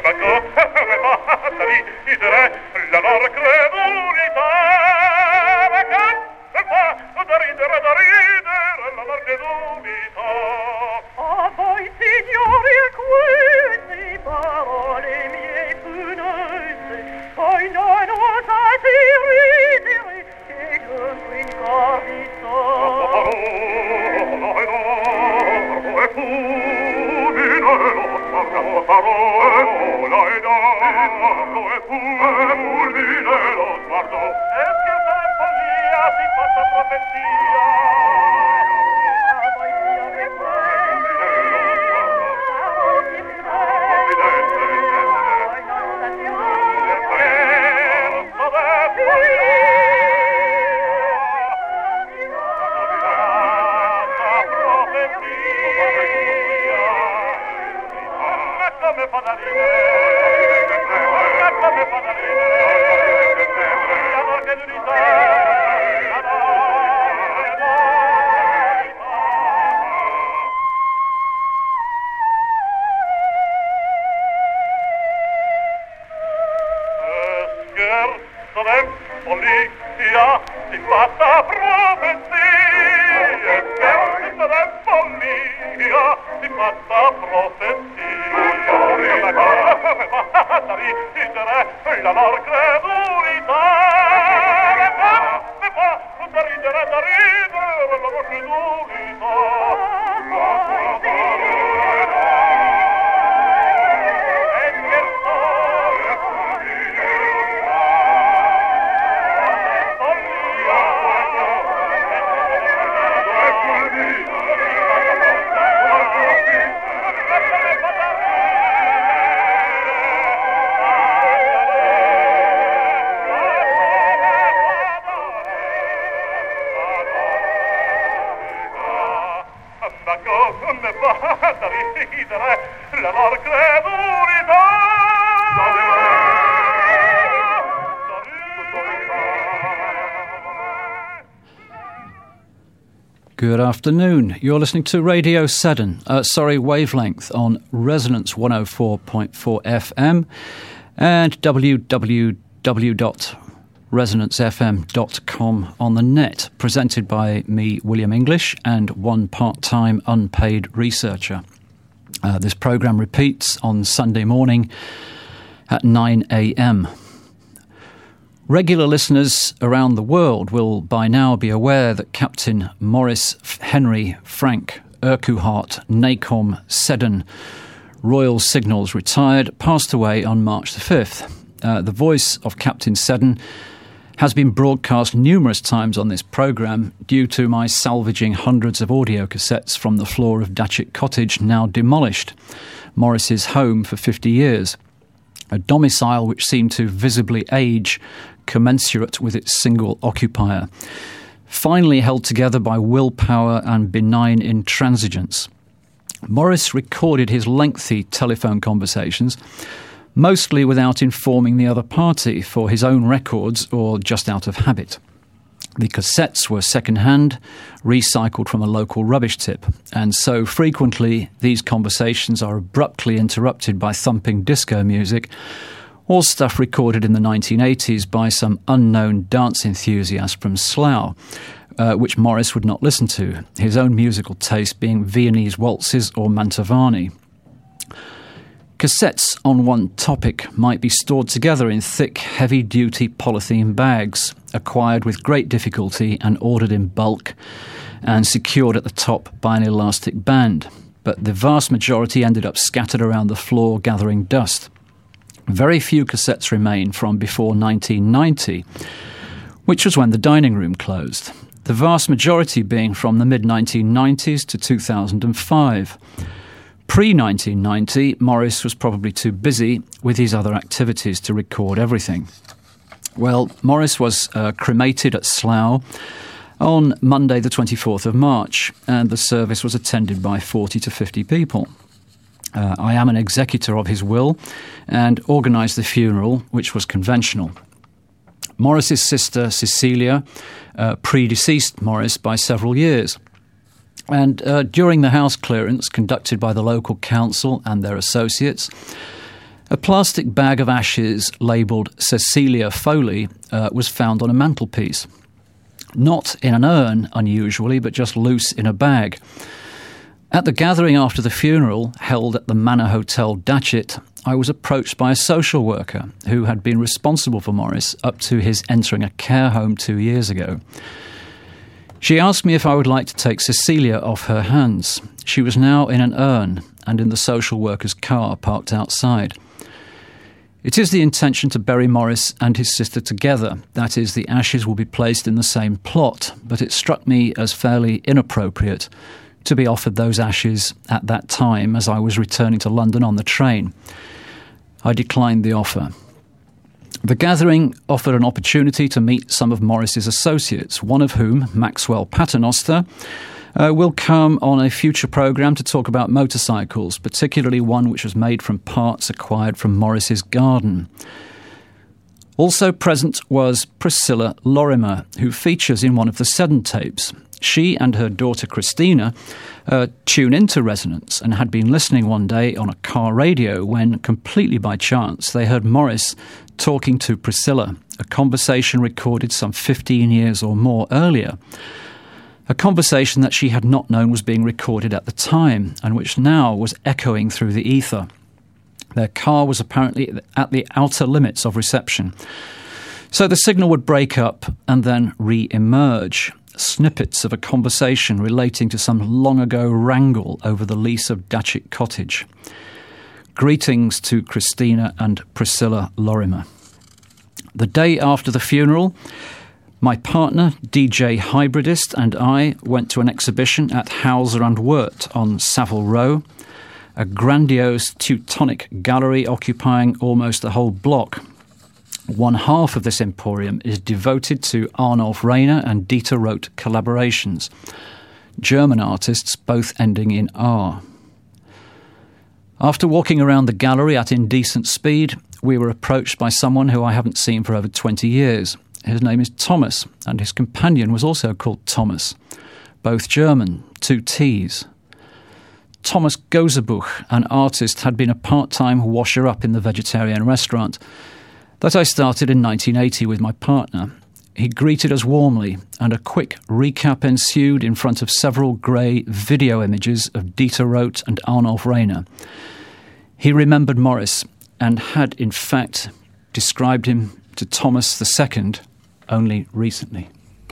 Good afternoon. You're listening to Radio 7, Wavelength on Resonance 104.4 FM and www.resonancefm.com on the net, presented by me, William English, and one part-time unpaid researcher. This programme repeats on Sunday morning at 9 a.m. Regular listeners around the world will by now be aware that Captain Maurice Henry Frank Urquhart Nacom Seddon, Royal Signals retired, passed away on March the 5th. The voice of Captain Seddon has been broadcast numerous times on this programme due to my salvaging hundreds of audio cassettes from the floor of Datchet Cottage, now demolished, Maurice's home for 50 years, a domicile which seemed to visibly age commensurate with its single occupier, finally held together by willpower and benign intransigence. Maurice recorded his lengthy telephone conversations, mostly without informing the other party, for his own records or just out of habit. The cassettes were second-hand, recycled from a local rubbish tip, and so frequently these conversations are abruptly interrupted by thumping disco music, or stuff recorded in the 1980s by some unknown dance enthusiast from Slough, which Maurice would not listen to, his own musical taste being Viennese waltzes or Mantovani. Cassettes on one topic might be stored together in thick, heavy-duty polythene bags, acquired with great difficulty and ordered in bulk, and secured at the top by an elastic band. But the vast majority ended up scattered around the floor, gathering dust. Very few cassettes remain from before 1990, which was when the dining room closed. The vast majority being from the mid-1990s to 2005. Pre-1990, Maurice was probably too busy with his other activities to record everything. Well, Maurice was cremated at Slough on Monday the 24th of March, and the service was attended by 40 to 50 people. I am an executor of his will and organised the funeral, which was conventional. Maurice's sister, Cecilia, predeceased Maurice by several years. And during the house clearance conducted by the local council and their associates, A plastic bag of ashes labelled Cecilia Foley was found on a mantelpiece. Not in an urn, unusually, but just loose in a bag. At the gathering after the funeral, held at the Manor Hotel Datchet, I was approached by a social worker who had been responsible for Morris up to his entering a care home 2 years ago. She asked me if I would like to take Cecilia off her hands. She was now in an urn and in the social worker's car parked outside. It is the intention to bury Morris and his sister together. That is, the ashes will be placed in the same plot, but it struck me as fairly inappropriate to be offered those ashes at that time as I was returning to London on the train. I declined the offer. The gathering offered an opportunity to meet some of Morris's associates, one of whom, Maxwell Paternoster, will come on a future programme to talk about motorcycles, particularly one which was made from parts acquired from Morris's garden. Also present was Priscilla Lorimer, who features in one of the Seddon tapes. She and her daughter Christina tune into Resonance and had been listening one day on a car radio when, completely by chance, they heard Morris talking to Priscilla, a conversation recorded some 15 years or more earlier. A conversation that she had not known was being recorded at the time and which now was echoing through the ether. Their car was apparently at the outer limits of reception. So the signal would break up and then re-emerge. Snippets of a conversation relating to some long-ago wrangle over the lease of Datchet Cottage. Greetings to Christina and Priscilla Lorimer. The day after the funeral, my partner, DJ Hybridist, and I went to an exhibition at Hauser and Wirth on Savile Row, a grandiose Teutonic gallery occupying almost a whole block. One half of this emporium is devoted to Arnulf Rainer and Dieter Roth collaborations, German artists both ending in R. After walking around the gallery at indecent speed, we were approached by someone who I haven't seen for over 20 years. His name is Thomas, and his companion was also called Thomas, both German, 2 T's. Thomas Gozebuch, an artist, had been a part-time washer-up in the vegetarian restaurant that I started in 1980 with my partner. He greeted us warmly, and a quick recap ensued in front of several grey video images of Dieter Roth and Arnulf Rainer. He remembered Morris and had, in fact, described him to Thomas II only recently.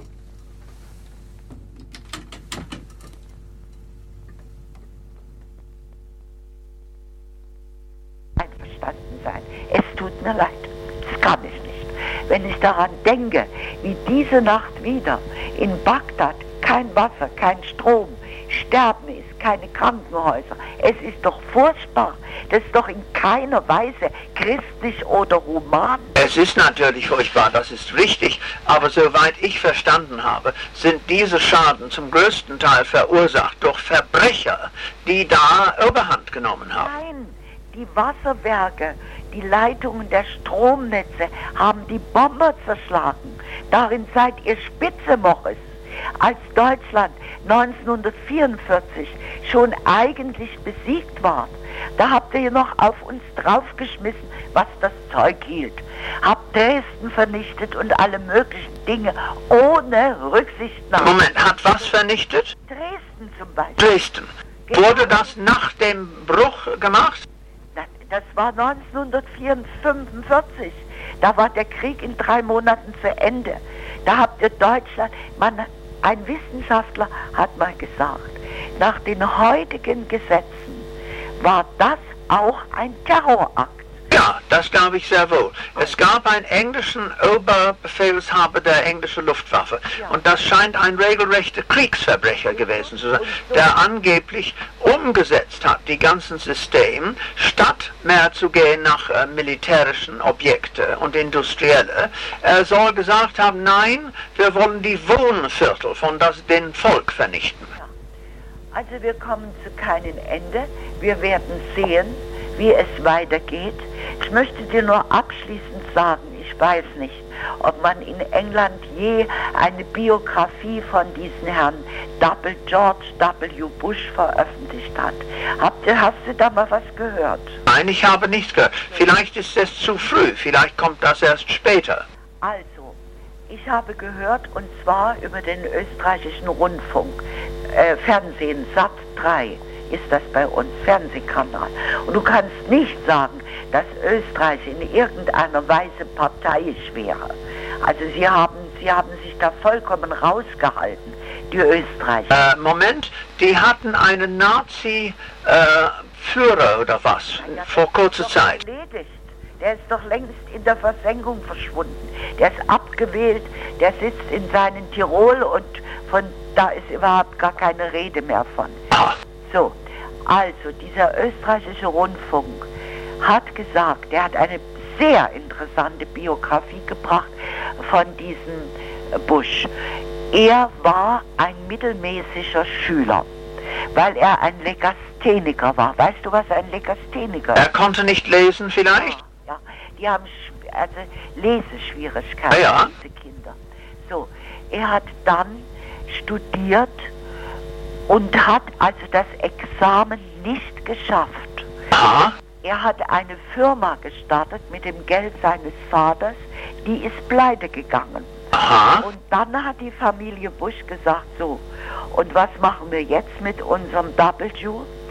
Einverstanden sein. Es tut mir leid. Das kann ich nicht. Wenn ich daran denke, wie diese Nacht wieder in Bagdad kein Wasser, kein Strom, Sterben ist, keine Krankenhäuser. Es ist doch furchtbar. Das ist doch in keiner Weise christlich oder human. Es ist natürlich furchtbar, das ist richtig, aber soweit ich verstanden habe, sind diese Schaden zum größten Teil verursacht durch Verbrecher, die da Überhand genommen haben. Nein, die Wasserwerke, die Leitungen der Stromnetze haben die Bomber zerschlagen. Darin seid ihr spitze, Morris. Als Deutschland 1944 schon eigentlich besiegt war, da habt ihr noch auf uns draufgeschmissen, was das Zeug hielt. Habt Dresden vernichtet und alle möglichen Dinge ohne Rücksichtnahme. Moment, hat was vernichtet? Dresden zum Beispiel. Dresden. Wurde das nach dem Bruch gemacht? Das war 1945. Da war der Krieg in 3 Monaten zu Ende. Da habt ihr Deutschland... Ein Wissenschaftler hat mal gesagt, nach den heutigen Gesetzen war das auch ein Terrorakt. Ja, das glaube ich sehr wohl. Es gab einen englischen Oberbefehlshaber der englischen Luftwaffe und das scheint ein regelrechter Kriegsverbrecher gewesen zu sein, der angeblich umgesetzt hat, die ganzen Systeme, statt mehr zu gehen nach militärischen Objekten und industrielle. Er soll gesagt haben, nein, wir wollen die Wohnviertel von dem Volk vernichten. Also wir kommen zu keinem Ende. Wir werden sehen, wie es weitergeht. Ich möchte dir nur abschließend sagen, ich ich weiß nicht, ob man in England je eine Biografie von diesem Herrn George W. Bush veröffentlicht hat. Hast du da mal was gehört? Nein, ich habe nichts gehört. Vielleicht ist es zu früh, vielleicht kommt das erst später. Also, ich habe gehört, und zwar über den österreichischen Rundfunk, Fernsehen, Sat 3 ist das bei uns, Fernsehkanal. Und du kannst nicht sagen, dass Österreich in irgendeiner Weise parteiisch wäre. Also sie haben sich da vollkommen rausgehalten, die Österreicher. Moment, die hatten einen Nazi-Führer oder was, vor kurzer Zeit. Erledigt. Der ist doch längst in der Versenkung verschwunden. Der ist abgewählt, der sitzt in seinen Tirol und von da ist überhaupt gar keine Rede mehr von. So, also dieser österreichische Rundfunk hat gesagt, der hat eine sehr interessante Biografie gebracht von diesem Bush. Er war ein mittelmäßiger Schüler, weil er ein Legastheniker war. Weißt du, was ein Legastheniker ist? Er konnte nicht lesen vielleicht? Ja, die haben also Leseschwierigkeiten, diese Kinder. So, er hat dann studiert und hat also das Examen nicht geschafft. Aha. Er hat eine Firma gestartet mit dem Geld seines Vaters, die ist pleite gegangen. Aha. Und dann hat die Familie Bush gesagt, so, und was machen wir jetzt mit unserem W?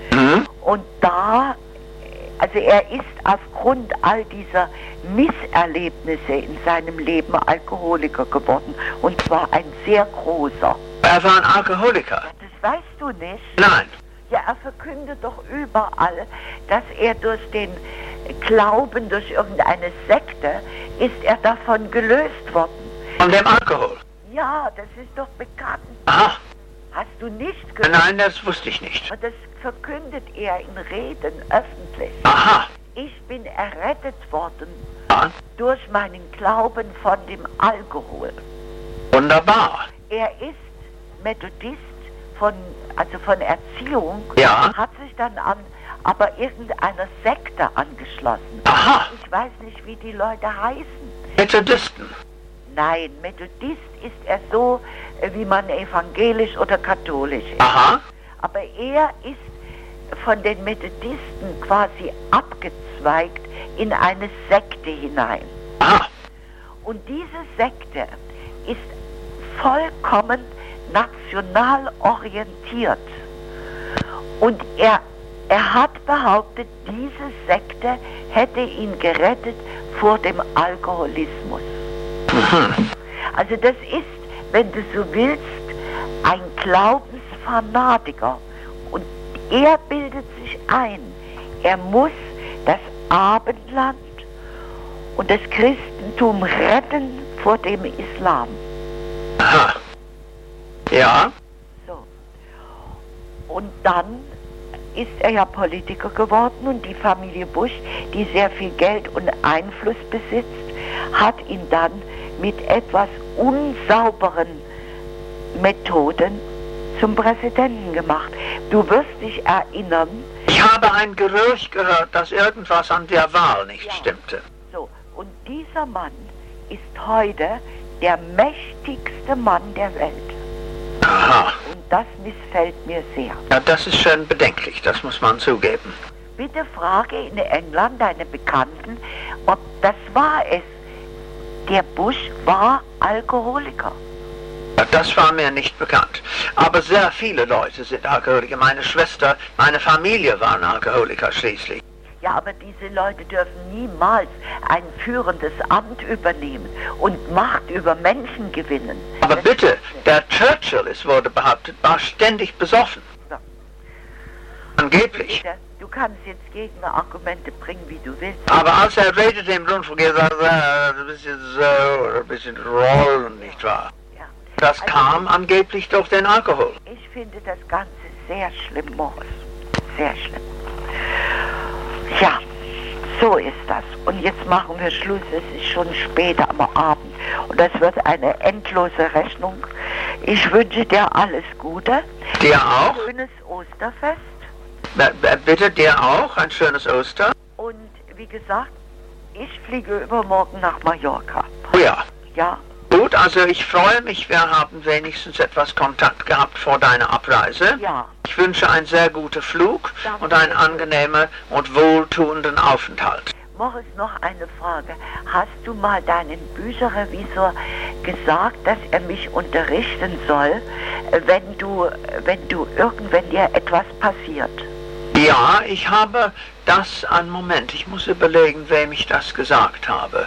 Und da, also er ist aufgrund all dieser Misserlebnisse in seinem Leben Alkoholiker geworden, und zwar ein sehr großer. Er war ein Alkoholiker? Das weißt du nicht? Nein. Ja, er verkündet doch überall, dass er durch den Glauben, durch irgendeine Sekte, ist er davon gelöst worden. Von dem Alkohol? Ja, das ist doch bekannt. Aha. Hast du nicht gehört? Nein, das wusste ich nicht. Und das verkündet er in Reden öffentlich. Aha. Ich bin errettet worden durch meinen Glauben von dem Alkohol. Wunderbar. Er ist Methodist von Erziehung, hat sich dann aber irgendeiner Sekte angeschlossen. Aha. Ich weiß nicht, wie die Leute heißen. Methodisten? Nein, Methodist ist er so, wie man evangelisch oder katholisch ist. Aha. Aber er ist von den Methodisten quasi abgezweigt in eine Sekte hinein. Aha. Und diese Sekte ist vollkommen national orientiert. Und er hat behauptet, diese Sekte hätte ihn gerettet vor dem Alkoholismus. Also das ist, wenn du so willst, ein Glaubensfanatiker. Und er bildet sich ein, er muss das Abendland und das Christentum retten vor dem Islam. Aha. Ja. So. Und dann ist er ja Politiker geworden und die Familie Bush, die sehr viel Geld und Einfluss besitzt, hat ihn dann mit etwas unsauberen Methoden zum Präsidenten gemacht. Du wirst dich erinnern. Ich habe ein Gerücht gehört, dass irgendwas an der Wahl nicht stimmte. So, und dieser Mann ist heute der mächtigste Mann der Welt. Aha. Und das missfällt mir sehr. Ja, das ist schon bedenklich, das muss man zugeben. Bitte frage in England deine Bekannten, ob das wahr ist. Der Bush war Alkoholiker. Ja, das war mir nicht bekannt. Aber sehr viele Leute sind Alkoholiker. Meine Schwester, meine Familie waren Alkoholiker schließlich. Ja, aber diese Leute dürfen niemals ein führendes Amt übernehmen und Macht über Menschen gewinnen. Aber bitte, der Churchill, es wurde behauptet, war ständig besoffen. So. Angeblich. Du kannst jetzt Gegenargumente bringen, wie du willst. Aber als er redete im Rundfunk, er sagte, ein bisschen so, oder ein bisschen rollen, nicht wahr? Ja. Das kam angeblich durch den Alkohol. Ich finde das Ganze sehr schlimm, Morris. Sehr schlimm. Ja, so ist das. Und jetzt machen wir Schluss. Es ist schon spät am Abend. Und das wird eine endlose Rechnung. Ich wünsche dir alles Gute. Dir auch? Ein schönes Osterfest. Bitte, dir auch. Ein schönes Ostern. Und wie gesagt, Ich fliege übermorgen nach Mallorca. Oh ja. Ja. Gut, also ich freue mich, wir haben wenigstens etwas Kontakt gehabt vor deiner Abreise. Ja. Ich wünsche einen sehr guten Flug und einen angenehmen und wohltuenden Aufenthalt. Morris, noch eine Frage. Hast du mal deinen Bücherrevisor gesagt, dass er mich unterrichten soll, wenn dir etwas passiert? Ja, ich habe das, einen Moment, ich muss überlegen, wem ich das gesagt habe.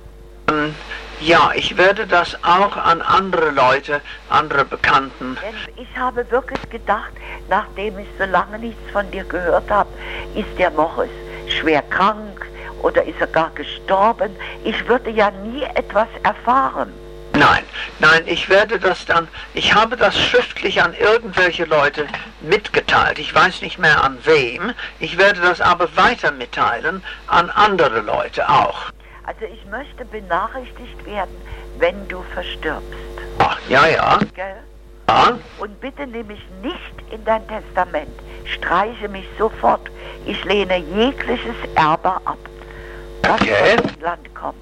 Ja, ich werde das auch an andere Leute, andere Bekannten. Denn ich habe wirklich gedacht, nachdem ich so lange nichts von dir gehört habe, ist der Morris schwer krank oder ist er gar gestorben? Ich würde ja nie etwas erfahren. Nein, ich werde das dann, ich habe das schriftlich an irgendwelche Leute mitgeteilt. Ich weiß nicht mehr an wem. Ich werde das aber weiter mitteilen an andere Leute auch. Also ich möchte benachrichtigt werden, wenn du verstirbst. Ach, ja. Gell? Ja. Und bitte nimm mich nicht in dein Testament. Streiche mich sofort. Ich lehne jegliches Erbe ab, was Okay. aus dem Land kommt.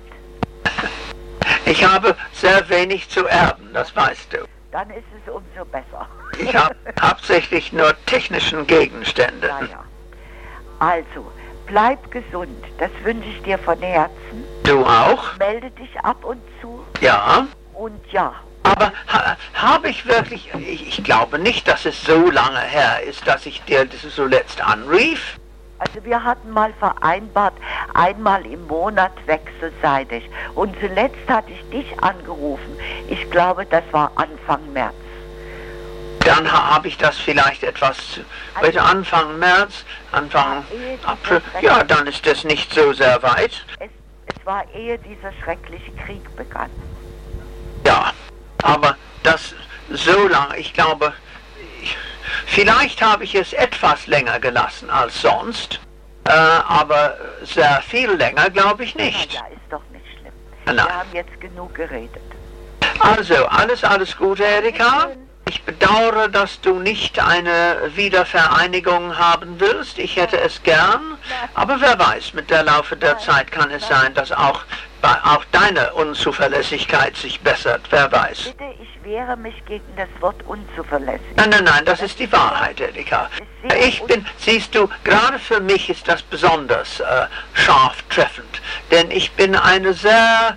Ich habe sehr wenig zu erben, das weißt du. Dann ist es umso besser. Ich habe hauptsächlich nur technischen Gegenstände. Naja. Also, bleib gesund. Das wünsche ich dir von Herzen. Du auch? Melde dich ab und zu. Ja. Und ja. Aber habe ich wirklich, ich glaube nicht, dass es so lange her ist, dass ich dir das zuletzt anrief. Also wir hatten mal vereinbart, einmal im Monat wechselseitig. Und zuletzt hatte ich dich angerufen. Ich glaube, das war Anfang März. Dann habe ich das vielleicht etwas, heute Anfang März, Anfang April, ja, dann ist das nicht so sehr weit. Es war ehe dieser schreckliche Krieg begann. Ja, aber das so lange, ich glaube, vielleicht habe ich es etwas länger gelassen als sonst, aber sehr viel länger glaube ich nicht. Ja, ist doch nicht schlimm. Nein. Wir haben jetzt genug geredet. Also, alles Gute, Erika. Ich bedauere, dass du nicht eine Wiedervereinigung haben willst. Ich hätte es gern. Aber wer weiß, mit der Laufe der Zeit kann es sein, dass auch deine Unzuverlässigkeit sich bessert. Wer weiß. Bitte, ich wehre mich gegen das Wort unzuverlässig. Nein, das ist die Wahrheit, Erika. Siehst du, gerade für mich ist das besonders scharf treffend. Denn ich bin eine sehr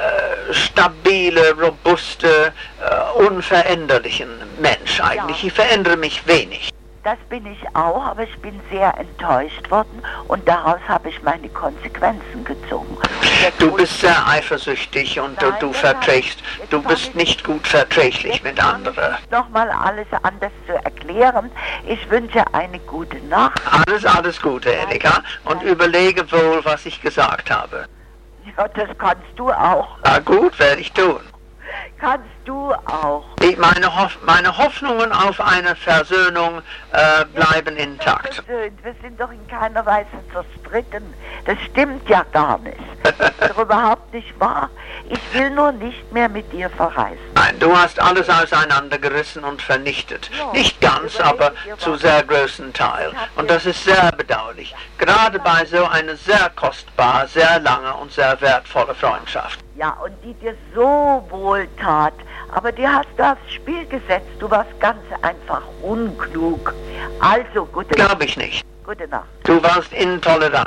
stabile, robuste, unveränderlichen Mensch eigentlich. Ja. Ich verändere mich wenig. Das bin ich auch, aber ich bin sehr enttäuscht worden und daraus habe ich meine Konsequenzen gezogen. Du bist sehr eifersüchtig und du bist nicht gut verträglich mit anderen. Nochmal alles anders zu erklären. Ich wünsche eine gute Nacht. Alles Gute, Erika, und überlege wohl, was ich gesagt habe. Ja, das kannst du auch. Na gut, werde ich tun. Kannst du auch. Meine Hoffnungen auf eine Versöhnung bleiben intakt. Wir sind doch in keiner Weise zerstritten. Das stimmt ja gar nicht. Das ist doch überhaupt nicht wahr. Ich will nur nicht mehr mit dir verreisen. Nein, du hast alles auseinandergerissen und vernichtet. Ja, Nicht ganz, aber zu sehr großen Teil. Und das ist sehr bedauerlich. Gerade bei so einer sehr kostbar, sehr lange und sehr wertvolle Freundschaft. Ja, und die dir so wohl tat. Aber die hast du aufs Spiel gesetzt. Du warst ganz einfach unklug. Also, gute Nacht. Glaube ich nicht. Gute Nacht. Du warst intolerant.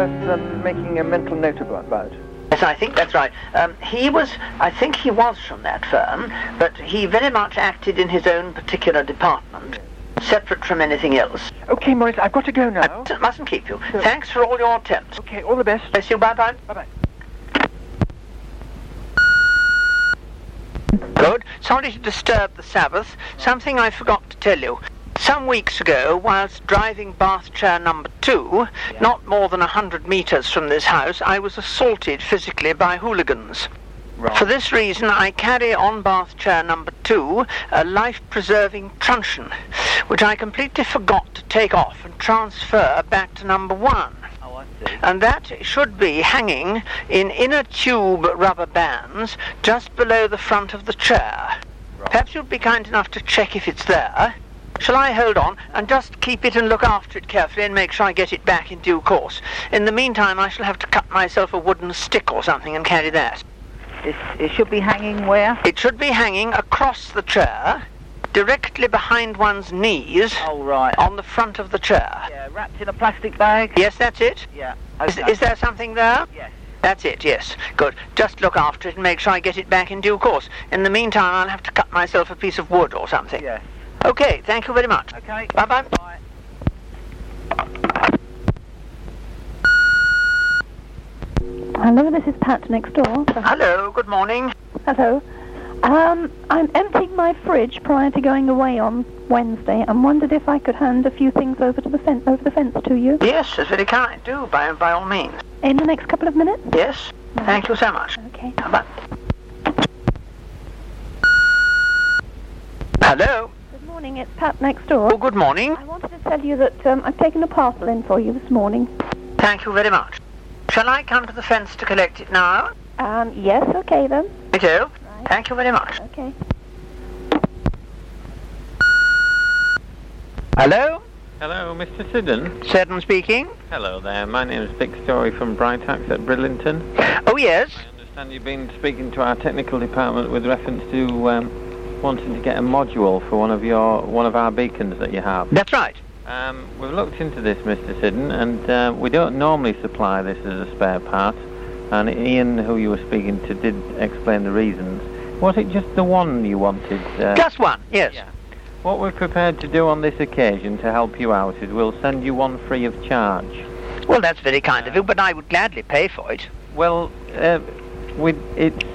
worth making a mental note about? Yes, I think that's right. I think he was from that firm, but he very much acted in his own particular department, separate from anything else. Okay, Maurice, I've got to go now. I mustn't keep you. Thanks for all your attempts. Okay, all the best. Bless you. Bye-bye. Bye-bye. Good. Sorry to disturb the Sabbath. Something I forgot to tell you. Some weeks ago, whilst driving bath chair number 2, not more than 100 metres from this house, I was assaulted physically by hooligans. Right. For this reason, I carry on bath chair number 2 a life-preserving truncheon, which I completely forgot to take off and transfer back to number 1. Oh, I see. And that should be hanging in inner tube rubber bands just below the front of the chair. Right. Perhaps you'd be kind enough to check if it's there. Shall I hold on and just keep it and look after it carefully and make sure I get it back in due course? In the meantime, I shall have to cut myself a wooden stick or something and carry that. It should be hanging where? It should be hanging across the chair, directly behind one's knees. Oh, right. On the front of the chair. Yeah, wrapped in a plastic bag? Yes, that's it. Yeah. Okay. Is there something there? Yes. That's it, yes. Good. Just look after it and make sure I get it back in due course. In the meantime, I'll have to cut myself a piece of wood or something. Yes. Okay, thank you very much. Okay. Bye-bye. Bye. Hello, this is Pat next door. Hello, good morning. Hello. I'm emptying my fridge prior to going away on Wednesday and wondered if I could hand a few things over the fence to you. Yes, that's very kind. Do, by all means. In the next couple of minutes? Yes. Right. Thank you so much. Okay. Bye-bye. Hello. Good morning, it's Pat next door. Oh, good morning. I wanted to tell you that I've taken a parcel in for you this morning. Thank you very much. Shall I come to the fence to collect it now? Yes, okay then. Me too. Right. Thank you very much. Okay. Hello? Hello, Mr. Siddon. Siddon speaking. Hello there, my name is Dick Story from Brightax at Bridlington. Oh, yes. I understand you've been speaking to our technical department with reference to wanting to get a module for one of our beacons that you have. That's right. We've looked into this, Mr. Siddon, and we don't normally supply this as a spare part. And Ian, who you were speaking to, did explain the reasons. Was it just the one you wanted? Just one, yes. Yeah. What we're prepared to do on this occasion to help you out is we'll send you one free of charge. Well, that's very kind of you, but I would gladly pay for it. Well, it's...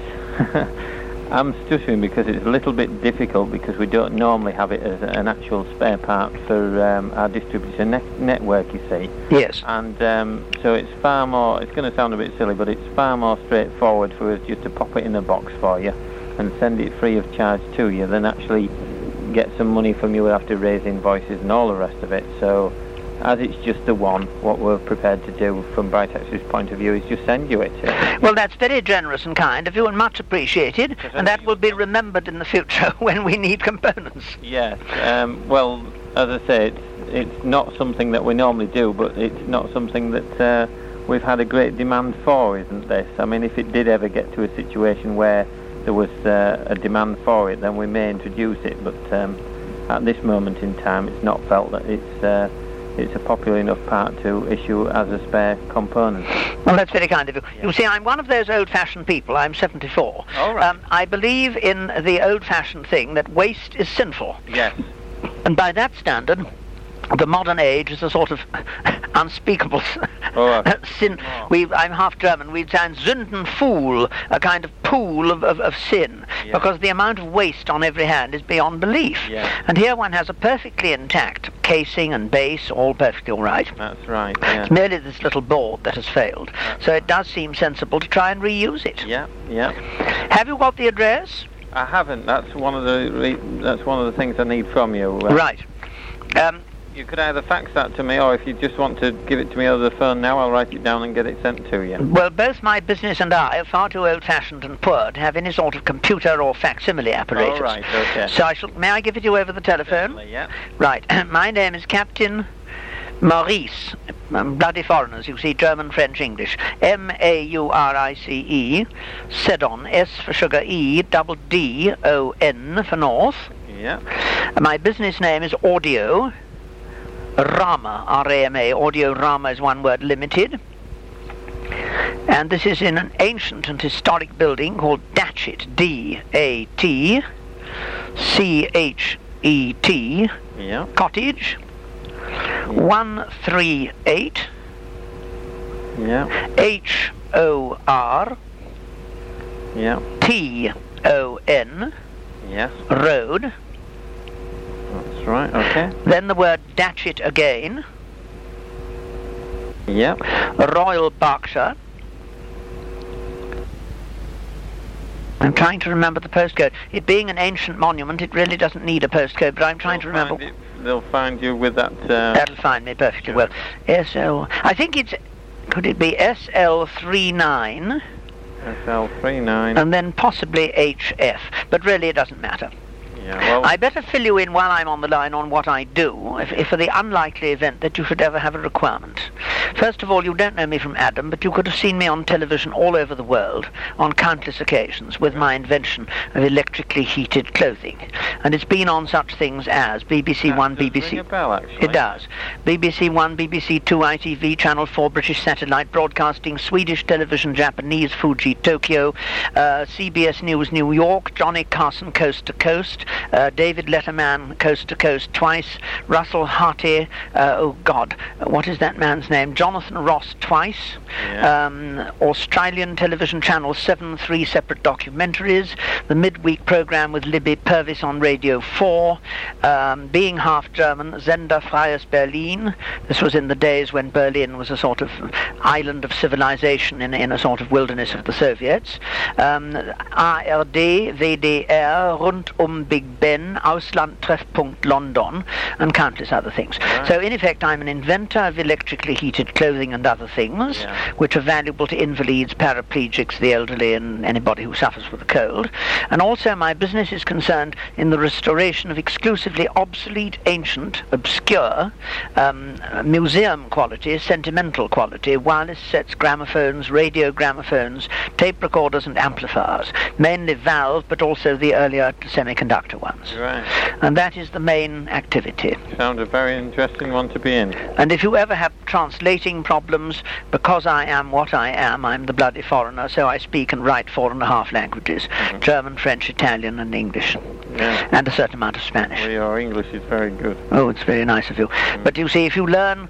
I'm stuttering because it's a little bit difficult because we don't normally have it as an actual spare part for our distributor network, you see. Yes. And so it's far more, it's going to sound a bit silly, but it's far more straightforward for us just to pop it in a box for you and send it free of charge to you than actually get some money from you after raise invoices and all the rest of it. So as it's just the one, what we're prepared to do from Brightex's point of view is just send you it. Well, that's very generous and kind of you and much appreciated, and that will be remembered in the future when we need components. Yes, well, as I say, it's not something that we normally do, but it's not something that we've had a great demand for, isn't this? I mean, if it did ever get to a situation where there was a demand for it, then we may introduce it, but at this moment in time, it's not felt that it's a popular enough part to issue as a spare component. Well, that's very kind of you. Yeah. You see, I'm one of those old-fashioned people. I'm 74. All right. I believe in the old-fashioned thing that waste is sinful. Yes. And by that standard, the modern age is a sort of unspeakable sin. I'm half German. We'd say Sündenfuhl, a kind of pool of sin, because the amount of waste on every hand is beyond belief. Yeah. And here one has a perfectly intact casing and base, all perfectly all right. That's right, yeah. It's merely this little board that has failed. So it does seem sensible to try and reuse it. Yeah, yeah. Have you got the address? I haven't. That's one of the things I need from you. Right. You could either fax that to me, or if you just want to give it to me over the phone now, I'll write it down and get it sent to you. Well, both my business and I are far too old-fashioned and poor to have any sort of computer or facsimile apparatus. All right, okay. So may I give it you over the telephone? Definitely, yeah. Right. My name is Captain Maurice. Bloody foreigners, you see, German, French, English. Maurice, Sedon, S for sugar, E, double D-O-N for North. Yeah. My business name is Audio Rama, R-A-M-A. Audio Rama is one word, limited. And this is in an ancient and historic building called Datchet, D-A-T-C-H-E-T, Yeah. Cottage, 138 Yeah. H-O-R Yeah. T-O-N Yes. Road. That's right. Okay. Then the word Datchet again, Yeah. Royal Berkshire. I'm trying to remember the postcode. It being an ancient monument, it really doesn't need a postcode, but I'm trying to remember. They'll find you with that. That'll find me perfectly well. SL. I think it's. Could it be SL39 SL39. and then possibly HF? But really, it doesn't matter. Yeah. Well. I better fill you in while I'm on the line on what I do, if for the unlikely event that you should ever have a requirement. First of all, you don't know me from Adam, but you could have seen me on television all over the world on countless occasions with my invention of electrically heated clothing. And it's been on such things as BBC One, Does BBC... ring a bell, actually. It does. BBC One, BBC Two, ITV, Channel 4, British Satellite Broadcasting, Swedish Television, Japanese, Fuji, Tokyo, CBS News, New York, Johnny Carson, Coast to Coast, David Letterman, Coast to Coast twice, Russell Harty, what is that man's name? Jonathan Ross twice, Yeah. Australian Television Channel 7, 3 separate documentaries, the midweek program with Libby Purvis on Radio 4, being half German, Sender Freies Berlin. This was in the days when Berlin was a sort of island of civilization in a sort of wilderness of the Soviets. ARD, WDR, Rund Big Ben, Ausland-Treffpunkt London, and countless other things. Right. So in effect, I'm an inventor of electrically heated clothing and other things, which are valuable to invalids, paraplegics, the elderly, and anybody who suffers with a cold. And also my business is concerned in the restoration of exclusively obsolete, ancient, obscure, museum quality, sentimental quality, wireless sets, gramophones, radio gramophones, tape recorders and amplifiers, mainly valve, but also the earlier semiconductor ones. Right. And that is the main activity. Sounds a very interesting one to be in. And if you ever have translating problems, because I am what I am, I'm the bloody foreigner, so I speak and write 4.5 languages, German, French, Italian and English, Yeah. and a certain amount of Spanish. Well, your English is very good. Oh, it's very nice of you. But you see, if you learn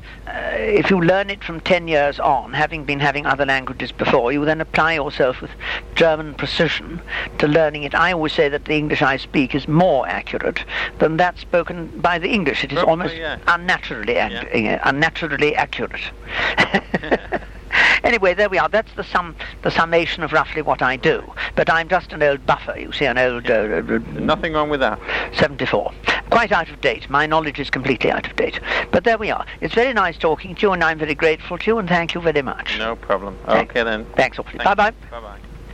it from 10 years on, having been having other languages before, you then apply yourself with German precision to learning it. I always say that the English I speak is more accurate than that spoken by the English. It is almost unnaturally accurate. Anyway, there we are. That's the summation of roughly what I do. But I'm just an old buffer, you see, an old... Nothing wrong with that. 74. Quite out of date. My knowledge is completely out of date. But there we are. It's very nice talking to you, and I'm very grateful to you, and thank you very much. No problem. Okay, then. Thanks awfully. Bye-bye. Bye-bye.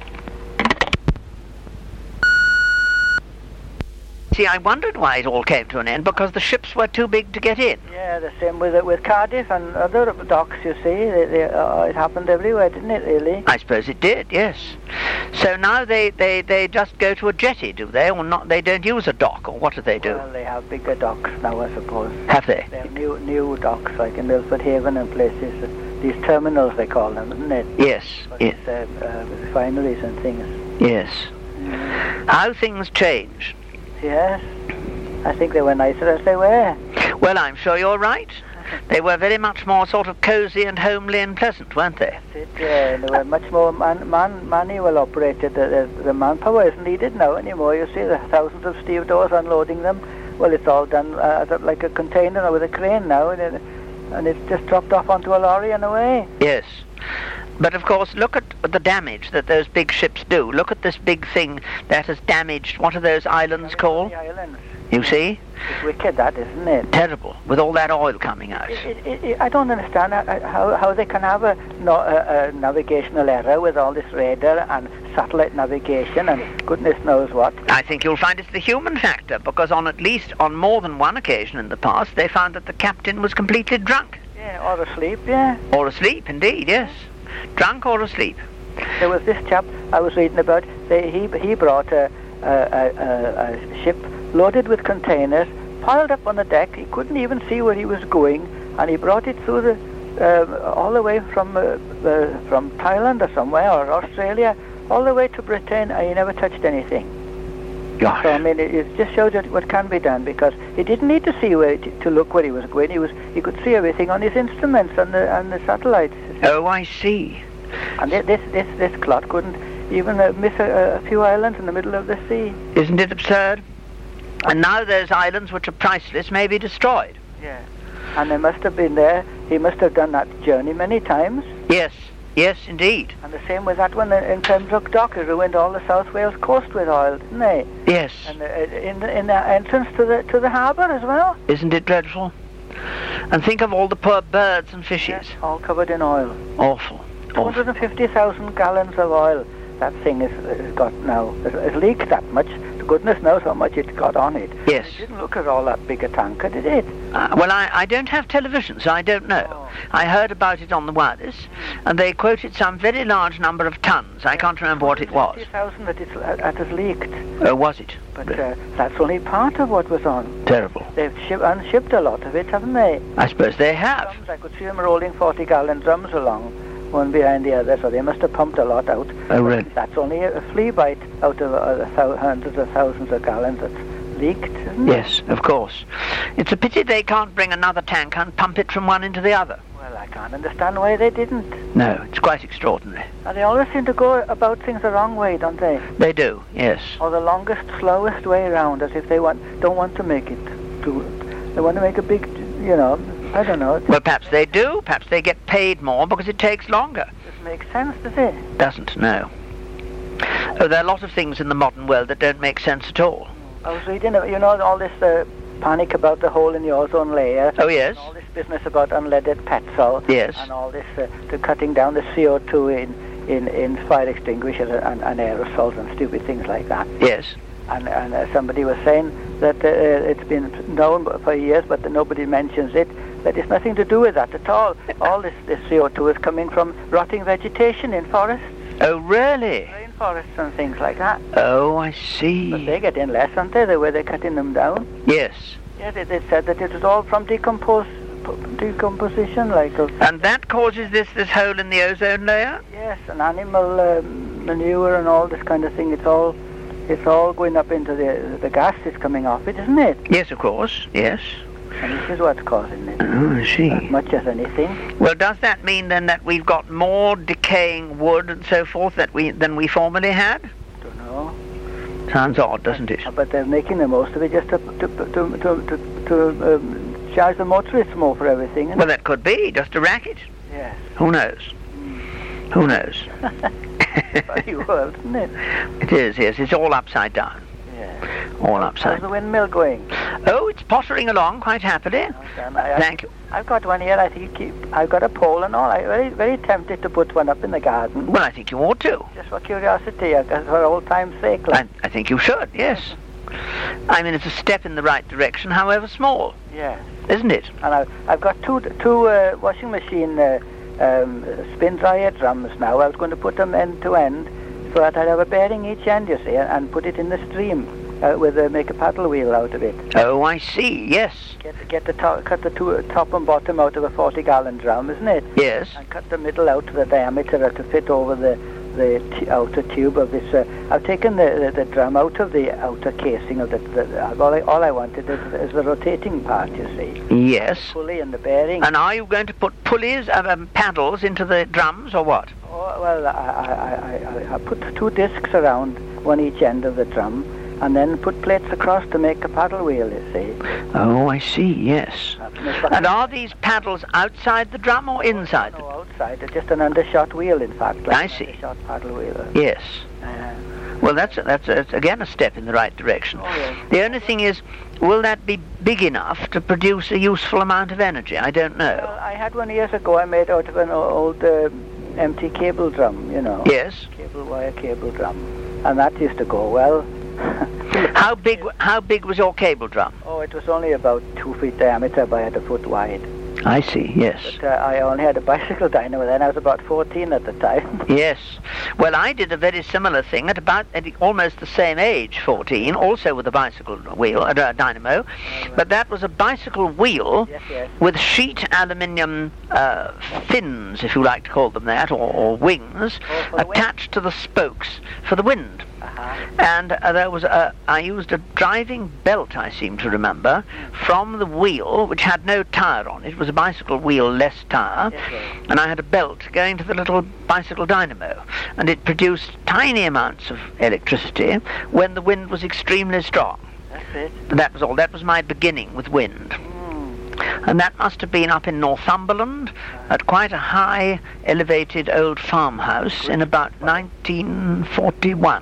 See, I wondered why it all came to an end, because the ships were too big to get in. Yeah, the same with Cardiff and other docks, you see. It happened everywhere, didn't it, really? I suppose it did, yes. So now they just go to a jetty, do they? Or not? They don't use a dock, or what do they do? Well, they have bigger docks now, I suppose. Have they? They have new docks, like in Milford Haven and places. These terminals, they call them, isn't it? Yes. Yes. Refineries and things. Yes. How things change. Yes. I think they were nicer as they were. Well, I'm sure you're right. They were very much more sort of cosy and homely and pleasant, weren't they? They were much more manual operated. The manpower isn't needed now anymore. You see the thousands of stevedores unloading them. Well, it's all done like a container with a crane now, and it's just dropped off onto a lorry and away. Yes. But of course, look at the damage that those big ships do. Look at this big thing that has damaged, what are those islands called? The islands. You see? It's wicked, that, isn't it? Terrible, with all that oil coming out. I don't understand how they can have a navigational error with all this radar and satellite navigation and goodness knows what. I think you'll find it's the human factor, because on more than one occasion in the past, they found that the captain was completely drunk. Yeah, or asleep, yeah. Or asleep, indeed, yes. Drunk or asleep. There was this chap I was reading about. He brought a ship loaded with containers, piled up on the deck. He couldn't even see where he was going, and he brought it through all the way from Thailand or somewhere, or Australia, all the way to Britain, and he never touched anything. Gosh. So I mean, it just shows you what can be done, because he didn't need to see to look where he was going. He could see everything on his instruments and the satellites. Oh, I see. And this clot couldn't even miss a few islands in the middle of the sea. Isn't it absurd? And now those islands, which are priceless, may be destroyed. Yeah. And they must have been there. He must have done that journey many times. Yes. Yes, indeed. And the same with that one in Pembroke Dock. It ruined all the South Wales coast with oil, didn't they? Yes. And in the entrance to the harbour as well. Isn't it dreadful? And think of all the poor birds and fishes. Yes, all covered in oil. Awful. 250,000 gallons of oil that thing has got now. It's leaked that much. Goodness knows how much it got on it. Yes. It didn't look at all that big a tanker, did it? Well, I don't have television, so I don't know. Oh. I heard about it on the wireless, and they quoted some very large number of tons. I can't remember what it was. 50,000 that has leaked. Oh, was it? But that's only part of what was on. Terrible. They've unshipped a lot of it, haven't they? I suppose they have. Drums, I could see them rolling 40-gallon drums along, one behind the other, so they must have pumped a lot out. Oh, really? That's only a flea bite out of hundreds of thousands of gallons that's leaked, isn't it? Yes, of course. It's a pity they can't bring another tank and pump it from one into the other. Well, I can't understand why they didn't. No, it's quite extraordinary. And they always seem to go about things the wrong way, don't they? They do, yes. Or the longest, slowest way around, as if they don't want to make it they want to make a big, I don't know. Well, perhaps they do. Perhaps they get paid more because it takes longer. Doesn't make sense, does it? Doesn't, no. Oh, there are a lot of things in the modern world that don't make sense at all. I was reading, all this panic about the hole in the ozone layer. Oh, yes. And all this business about unleaded petrol. Yes. And all this, to cutting down the CO2 in fire extinguishers and aerosols and stupid things like that. Yes. And somebody was saying that it's been known for years, but nobody mentions it, that it's nothing to do with that at all. All this CO2 is coming from rotting vegetation in forests. Oh, really? Rainforests and things like that. Oh, I see. But they get in less, aren't they, the way they're cutting them down? Yes. Yeah, they said that it was all from decomposition, And that causes this hole in the ozone layer? Yes, and animal manure and all this kind of thing. It's all going up into the gas that's coming off it, isn't it? Yes, of course. Yes. And this is what's causing it. Oh, I see. As much as anything. Well, does that mean then that we've got more decaying wood and so forth than we formerly had? Don't know. Sounds odd, doesn't it? But they're making the most of it just to charge the motorists more for everything. Well, that could be just a racket. Yes. Who knows? Who knows? Funny world, isn't it? It is, yes. It's all upside down. Yeah. All upside. How's the windmill going? Oh, it's pottering along quite happily. Thank you. I've got one here. I think I've got a pole and all. I'm very, very tempted to put one up in the garden. Well, I think you ought to. Just for curiosity, for old time's sake. I think you should, yes. I mean, it's a step in the right direction, however small. Yeah. Isn't it? And I've got two washing machine spin dryer drums now. I was going to put them end to end so that I'd have a bearing each end, you see, and put it in the stream make a paddle wheel out of it. Oh, I see. Yes. Cut the two top and bottom out of a 40-gallon drum, isn't it? Yes. And cut the middle out to the diameter to fit over the outer tube of this. I've taken the drum out of the outer casing of all I wanted is the rotating part, you see. Yes. The pulley and the bearing. And are you going to put pulleys, paddles into the drums, or what? Oh, well, I put two discs around one each end of the drum, and then put plates across to make a paddle wheel, you see. Oh, I see, yes. And are these paddles outside the drum or inside? No, outside. It's just an undershot wheel, in fact. Like I see. Undershot paddle wheel. Yes. Well, that's again a step in the right direction. Oh, yes. The only thing is, will that be big enough to produce a useful amount of energy? I don't know. Well, I had one years ago I made out of an old empty cable drum, Yes. Wire cable drum. And that used to go well. How big was your cable drum? Oh, it was only about 2 feet diameter by 1 foot wide. I see, yes. But I only had a bicycle dynamo then. I was about 14 at the time. Yes. Well, I did a very similar thing at almost the same age, 14, also with a bicycle wheel, a dynamo. But that was a bicycle wheel with sheet aluminium fins, if you like to call them that, or wings, attached to the spokes for the wind. And I used a driving belt, I seem to remember, from the wheel, which had no tyre on it. It was a bicycle wheel, less tyre, and I had a belt going to the little bicycle dynamo, and it produced tiny amounts of electricity when the wind was extremely strong. That's it. That was all. That was my beginning with wind. And that must have been up in Northumberland at quite a high, elevated old farmhouse in about 1941.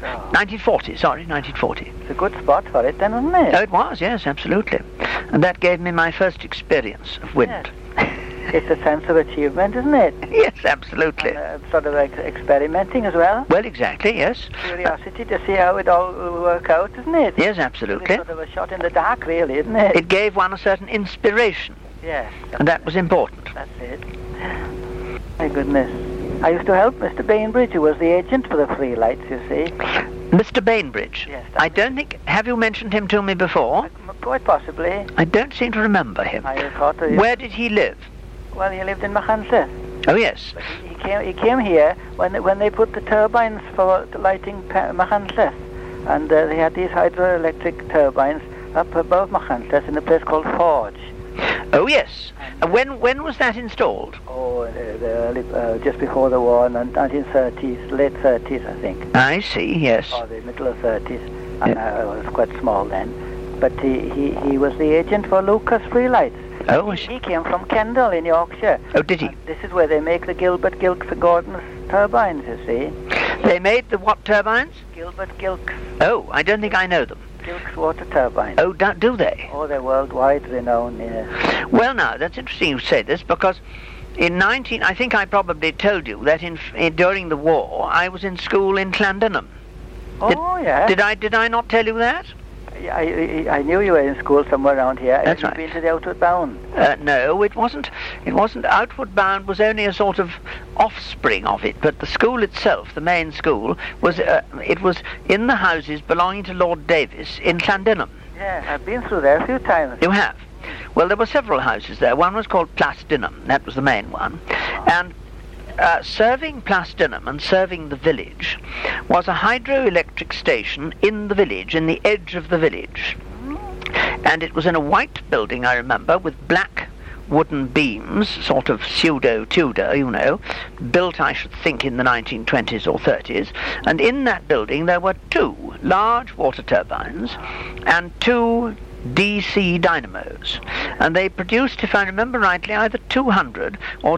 1940. It's a good spot for it then, wasn't it? Oh, it was, yes, absolutely. And that gave me my first experience of wind. It's a sense of achievement, isn't it? Yes, absolutely. And, sort of experimenting as well. Well, exactly, yes. Curiosity to see how it all will work out, isn't it? Yes, absolutely. It's sort of a shot in the dark, really, isn't it? It gave one a certain inspiration. Yes. And that was important. That's it. My goodness. I used to help Mr. Bainbridge, who was the agent for the free lights, you see. Mr. Bainbridge? Yes. I don't think... Have you mentioned him to me before? Quite possibly. I don't seem to remember him. I thought... Where did he live? Well, he lived in Machynlleth. Oh, yes. But he came here when they put the turbines for lighting Machynlleth. And they had these hydroelectric turbines up above Machynlleth in a place called Forge. Oh, yes. When was that installed? Oh, just before the war, 1930s, late 30s, I think. I see, yes. Or the middle of 30s. And I was quite small then. But he was the agent for Lucas Free Lights. Oh, he came from Kendal in Yorkshire. Oh, did he? And this is where they make the Gilbert Gilkes Gordon's turbines, you see. They made the what turbines? Gilbert Gilkes. Oh, I don't think I know them. Gilkes water turbines. Oh, do they? Oh, they're worldwide renowned, yeah. Well, now, that's interesting you say this, because I think I probably told you that during the war, I was in school in Llandinum. Yeah. Did I not tell you that? I knew you were in school somewhere around here. That's Have you been to the Outward Bound? No, it wasn't. It wasn't. Outward Bound was only a sort of offspring of it, but the school itself, the main school, was it was in the houses belonging to Lord Davis in Llandinum. Yeah, I've been through there a few times. You have? Well, there were several houses there. One was called Plastinum. That was the main one. And serving Plastinum and serving the village was a hydroelectric station in the village, in the edge of the village. And it was in a white building, I remember, with black wooden beams, sort of pseudo-Tudor, you know, built, I should think, in the 1920s or 30s. And in that building there were 2 large water turbines and 2 DC dynamos, and they produced, if I remember rightly, either 200 or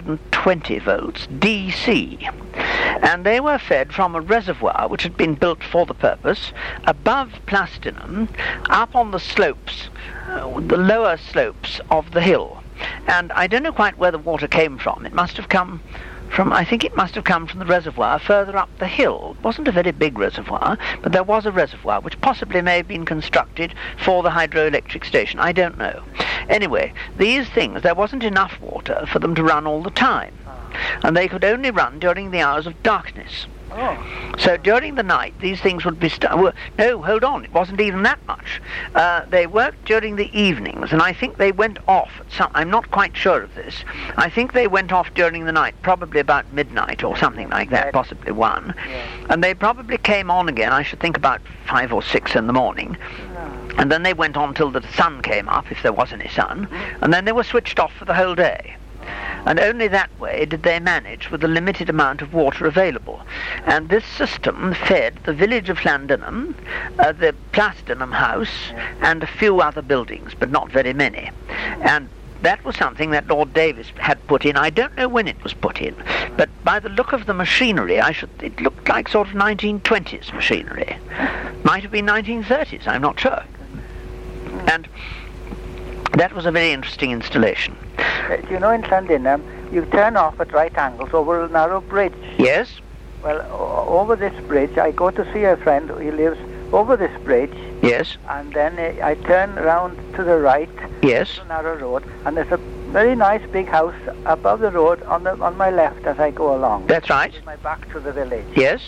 220 volts DC, and they were fed from a reservoir which had been built for the purpose above Plastinum, up on the slopes, the lower slopes of the hill. And I don't know quite where the water came from. It must have come from the reservoir further up the hill. It wasn't a very big reservoir, but there was a reservoir which possibly may have been constructed for the hydroelectric station. I don't know. Anyway, these things, there wasn't enough water for them to run all the time, and they could only run during the hours of darkness. So during the night, these things would be... no, hold on, it wasn't even that much. They worked during the evenings, and I think they went off at I'm not quite sure of this. I think they went off during the night, probably about midnight or something like that, possibly 1. And they probably came on again, I should think about 5 or 6 in the morning. And then they went on till the sun came up, if there was any sun, and then they were switched off for the whole day. And only that way did they manage with the limited amount of water available. And this system fed the village of Llandinum, the Plastinum house, and a few other buildings, but not very many. And that was something that Lord Davis had put in. I don't know when it was put in, but by the look of the machinery, it looked like sort of 1920s machinery. Might have been 1930s, I'm not sure. And that was a very interesting installation. Do you know in Llandinum, you turn off at right angles over a narrow bridge? Yes. Well, over this bridge, I go to see a friend who lives over this bridge. Yes. And then I turn round to the right. Yes. To the narrow road, and there's a very nice big house above the road on my left as I go along. That's right. With my back to the village. Yes.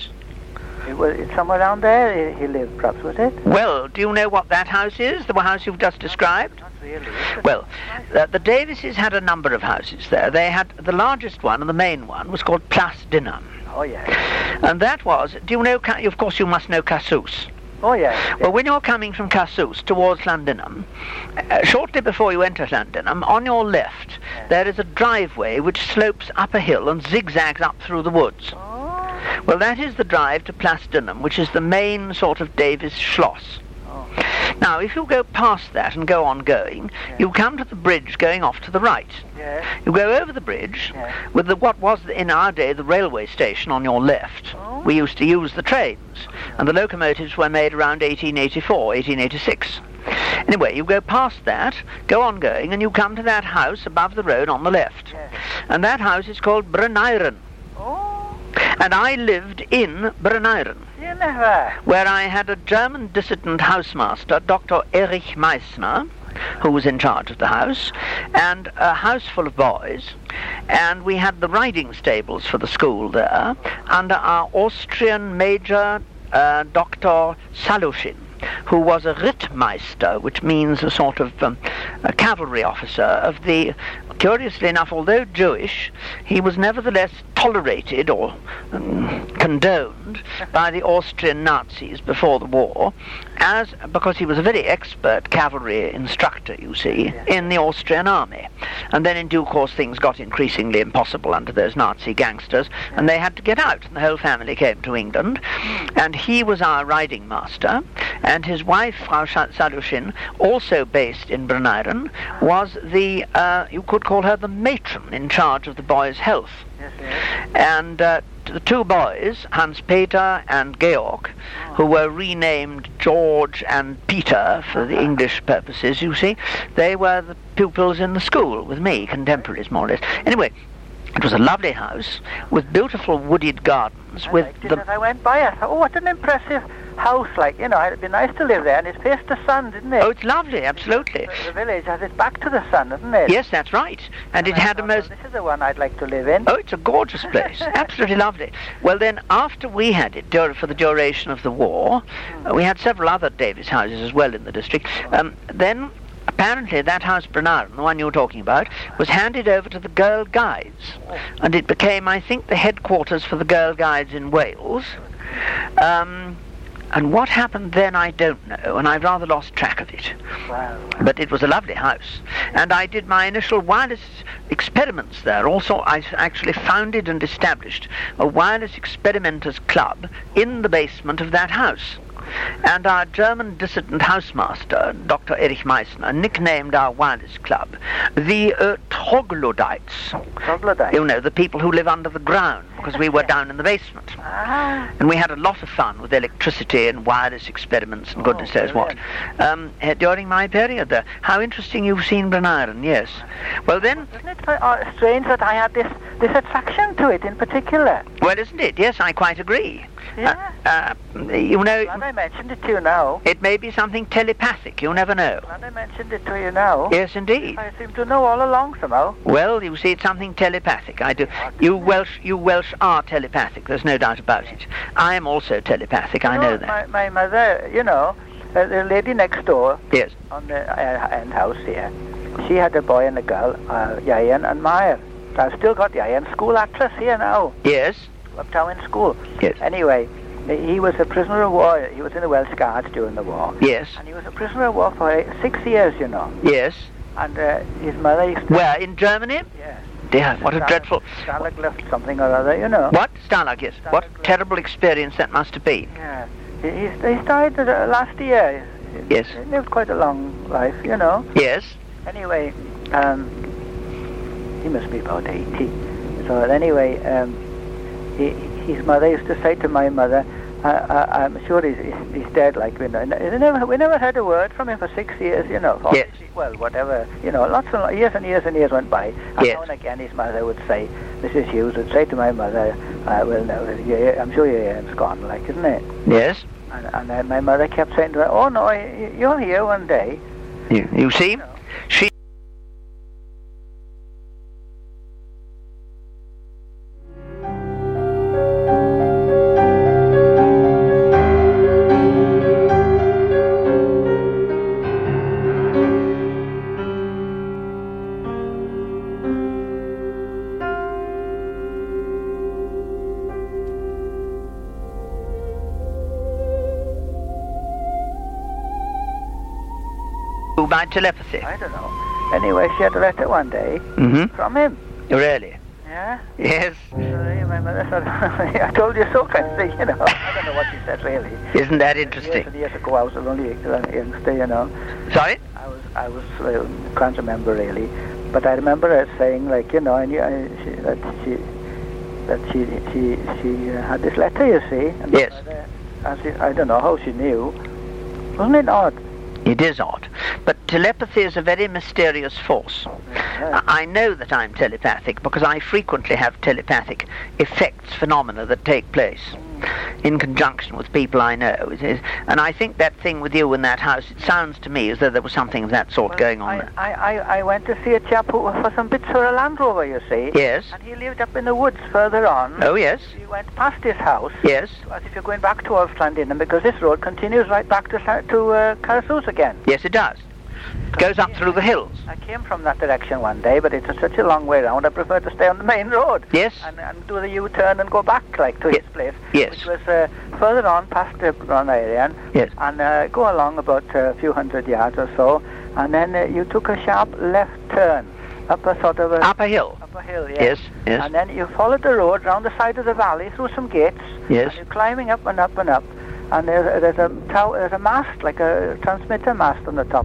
It's somewhere down there he lived, perhaps, was it? Well, do you know what that house is, the house you've just described? Not really. Well, the Davises had a number of houses there. They had the largest one, and the main one, was called Place Dinham. Oh, yeah. And that was, do you know, of course you must know Cassus. Oh, yeah. Well, when you're coming from Cassus towards Llandinham, shortly before you enter Llandinham, on your left, there is a driveway which slopes up a hill and zigzags up through the woods. Oh. Well, that is the drive to Place Dinham, which is the main sort of Davis Schloss. Oh. Now, if you go past that and go on going, you come to the bridge going off to the right. Yes. You go over the bridge with what was in our day the railway station on your left. Oh. We used to use the trains, and the locomotives were made around 1884, 1886. Anyway, you go past that, go on going, and you come to that house above the road on the left. Yes. And that house is called Bryneiren. Oh. And I lived in Bryneiren, You never. where I had a German dissident housemaster, Dr. Erich Meissner, who was in charge of the house, and a house full of boys, and we had the riding stables for the school there, under our Austrian Major, Dr. Salushin, who was a Rittmeister, which means a sort of a cavalry officer of the, curiously enough, although Jewish, he was nevertheless tolerated or condoned by the Austrian Nazis before the war, because he was a very expert cavalry instructor, you see, in the Austrian army. And then in due course things got increasingly impossible under those Nazi gangsters, and they had to get out, and the whole family came to England, and he was our riding master, and his wife, Frau Salushin, also based in Bryneiren, was the, you could call her the matron in charge of the boys' health. Yes, yes. And the two boys, Hans-Peter and Georg, who were renamed George and Peter for the English purposes, you see, they were the pupils in the school with me, contemporaries more or less. Anyway, it was a lovely house with beautiful wooded gardens. I liked it as I went by. I thought, oh, what an impressive house, like, you know, it'd be nice to live there, and it faced the sun, didn't it? Oh, it's lovely, absolutely. The village has its back to the sun, isn't it? Yes, that's right. And it had a most... This is the one I'd like to live in. Oh, it's a gorgeous place. Absolutely lovely. Well, then, after we had it, for the duration of the war, we had several other Davis houses as well in the district. Then, apparently, that house, Bryneiren, the one you were talking about, was handed over to the Girl Guides. And it became, I think, the headquarters for the Girl Guides in Wales. And what happened then, I don't know, and I've rather lost track of it. Wow. But it was a lovely house. And I did my initial wireless experiments there. Also, I actually founded and established a wireless experimenters club in the basement of that house. And our German dissident housemaster, Dr. Erich Meissner, nicknamed our wireless club the Troglodytes. Troglodytes? You know, the people who live under the ground, because we were down in the basement. Ah. And we had a lot of fun with electricity and wireless experiments and goodness knows what. During my period there. How interesting you've seen Bryneiren, yes. Well then... Isn't it strange that I had this attraction to it in particular? Well, isn't it? Yes, I quite agree. Yeah. You know... Glad I mentioned it to you now. It may be something telepathic, you never know. Glad I mentioned it to you now. Yes, indeed. I seem to know all along somehow. Well, you see, it's something telepathic. I do. You Welsh are telepathic, there's no doubt about it. I am also telepathic, I know that. My mother, you know, the lady next door, yes, on the end house here, she had a boy and a girl, Yayan and Meyer. I've still got Yayan, school atlas here now. Yes. Uptown in school. Yes. Anyway, he was a prisoner of war. He was in the Welsh Guards during the war. Yes. And he was a prisoner of war for 6 years, you know. Yes. And his mother used to... Where, in Germany? Yes. Dear, what a dreadful... Stalag left something or other, you know. What? Stalag, yes. What terrible experience that must have been. Yeah. He died last year. Yes. He lived quite a long life, you know. Yes. Anyway, he must be about 80. So anyway, his mother used to say to my mother, I'm sure he's dead, like, we never heard a word from him for 6 years, you know. Yes. Well, whatever, you know, lots of years and years and years went by. And yes. now and again his mother would say, Mrs. Hughes would say to my mother, well, no, I'm sure your ear's gone, like, isn't it? Yes. And then my mother kept saying to her, oh no, you're here one day. You see? She By telepathy? I don't know. Anyway, she had a letter one day from him. Really? Yeah? Yes. My mother said, I told you so, kind of thing, you know. I don't know what she said, really. Isn't that interesting? Years and years ago, I was only a youngster, you know. Sorry? I can't remember, really. But I remember her saying, like, you know, that she had this letter, you see. And yes. I don't know how she knew. Wasn't it odd? It is odd. But telepathy is a very mysterious force. Right. I know that I'm telepathic because I frequently have telepathic effects, phenomena that take place in conjunction with people I know. And I think that thing with you in that house, it sounds to me as though there was something of that sort going on there. I went to see a chap for some bits for a Land Rover, you see. Yes. And he lived up in the woods further on. Oh, yes. You went past his house. Yes. As if you're going back towards Llandinam, because this road continues right back to Carassus again. Yes, it does. It goes up through the hills. I came from that direction one day, but it's such a long way round. I prefer to stay on the main road. Yes. And do the U-turn and go back, like, to his place. Yes. Which was further on, past the Bron area. Yes. And go along about a few hundred yards or so, and then you took a sharp left turn up a sort of up a hill. Up a hill, yes. Yes. And then you followed the road round the side of the valley through some gates. Yes. And you're climbing up and up and up. And there's a mast, like a transmitter mast on the top.